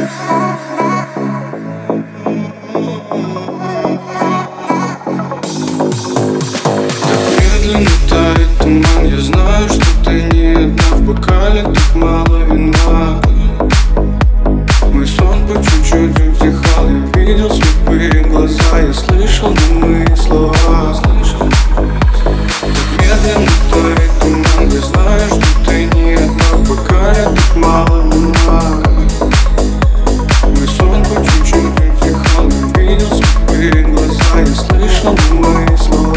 Медленно тает туман, я знаю, что ты не одна. В бокале так мало вина. Мой сон по чуть-чуть утихал. Я видел слепые глаза, я слышал немые слова. Так медленно тает туман, я знаю, что ты не одна. В бокале так мало вина. Мой сон по чуть-чуть утихал. Я видел слепые глаза, я слышал немые слова.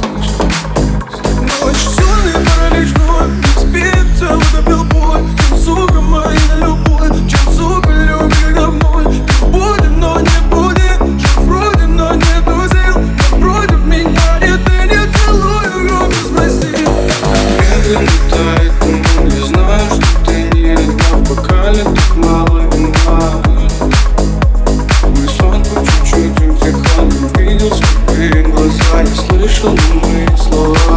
Черный паралич мой, не спит, целый допил боль. Чем, сука, моя любовь, чем, сука, любви говной. Ты будем, но не будем, жив вроде, но нету сил. Напротив меня, и ты не целую руку, спроси. Медленно тает туман, я знаю, что ты не одна. В бокале так мало вина. Мой сон по чуть-чуть утихал. Я видел слепые глаза, я слышал немые слова.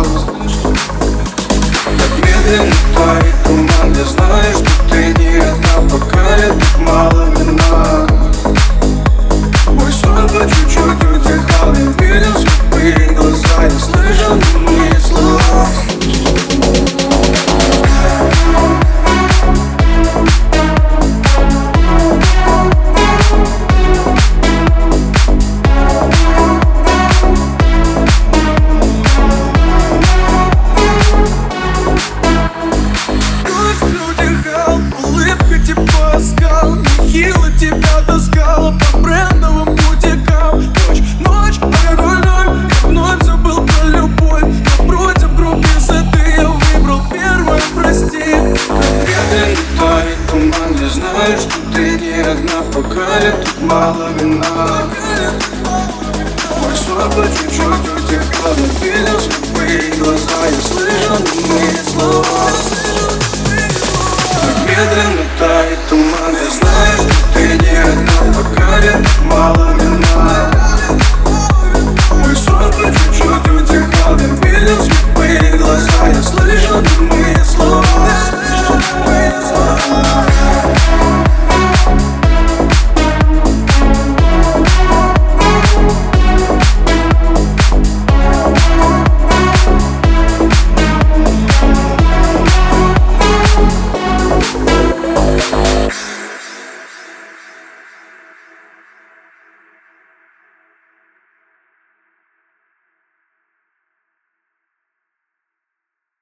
Медленно тает туман, я знаю, что ты не одна. В бокале так мало вина. Мой сон по чуть-чуть утихал. Я видел слепые глаза, я слышал немые слова. Улыбка типа скал, нехило тебя таскала по брендовым бутикам. Ночь, алкогольной, я вновь забыл про любовь. Напротив группы ты я выбрал первое, прости. Медленно тает туман, я знаю, что ты не одна. В бокале тут мало вина. Мой сон по чуть-чуть утекал. Я видел слепые глаза, я слышал немые слова. Медленно тает туман, я знаю.